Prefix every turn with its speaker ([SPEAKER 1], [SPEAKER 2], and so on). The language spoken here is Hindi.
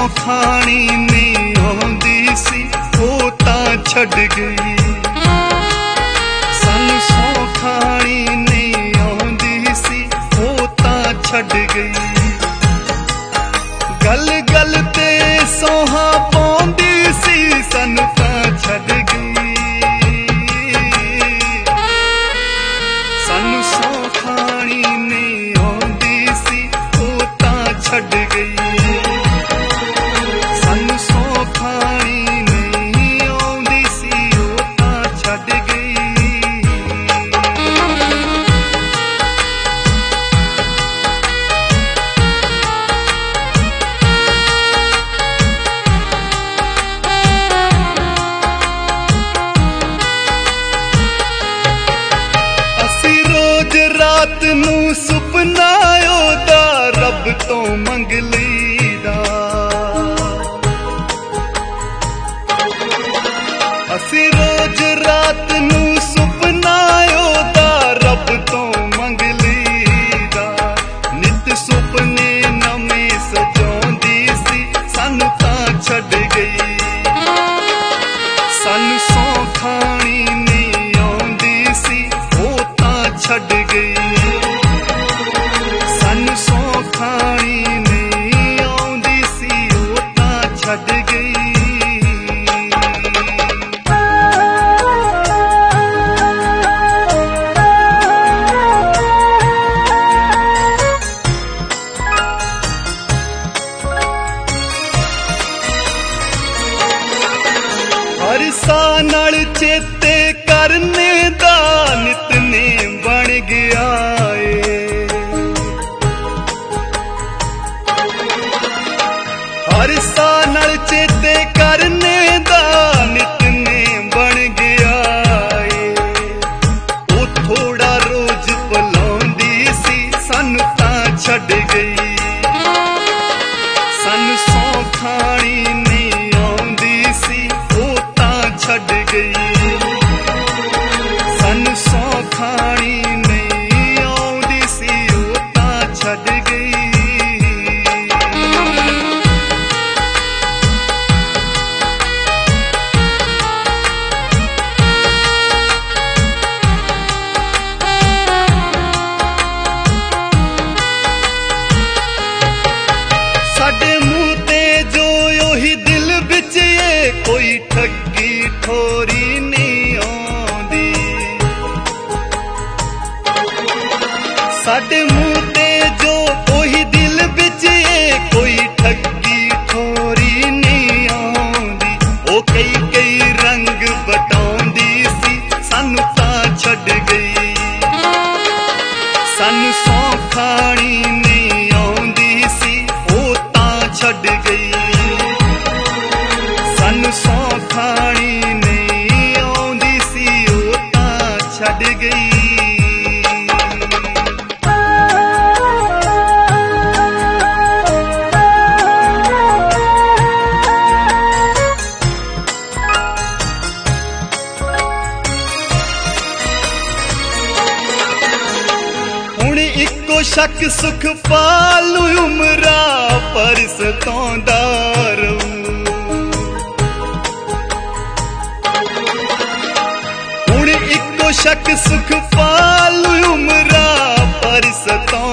[SPEAKER 1] खानी नहीं आउंदी सी ओ तां छड़ गई। सानू सौ खानी नहीं आउंदी सी ओ तां छड़ गई। गल गल ते सोहा पाउंदी सी सानू तां छड़ गई। सानू सौ खानी नहीं आउंदी सी ओ तां छड़ गई। सानू सौ खानी नहीं आउंदी सी ओ तां छड़ गई। रात नू सुपना ओदा रब तो मंग लईदा। असी रोज रात नू सुपना ओदा रब तो मंग लईदा। नित सुपने नवे सजाउंदी सी सानू तां छड़ गई। सानू सौ खानी नहीं आउंदी सी ओ तां छड़ गई। सानू सौ खानी नहीं आउंदी सी ओ तां छड़ गई। हर सा नाल चेते करने दा नितनेम बन गया है। हर सा नाल चेते करने दा नितनेम बन गया है। ओ थोड़ा रोज भुलाउंदी सी सानू तां छड़ गई। सानू सौ खानी नहीं आउंदी सी ओ तां छड़ गई। सानू सौ खानी नहीं आउंदी सी ओ तां छड़ गई। साडे मुंह ते जो ओही दिल बिच ये कोई ठगी ठोरी नहीं आउंदी। साडे मुंह ते जो ओही दिल बिच ये कोई ठगी ठोरी नहीं आउंदी। ओ कई कई रंग बटाउंदी सी सानू तां छड़ गई। सानू सौ खानी नहीं आउंदी सी ओ तां छड़ गई। सानू सौ खानी नहीं आउंदी सी ओ तां छड़ गई। हुण इक्को शक सुख पालू उमरा पर सताउंदा रहूं। हुण इक्को शक सुख पालू उमरा पर सताउंदा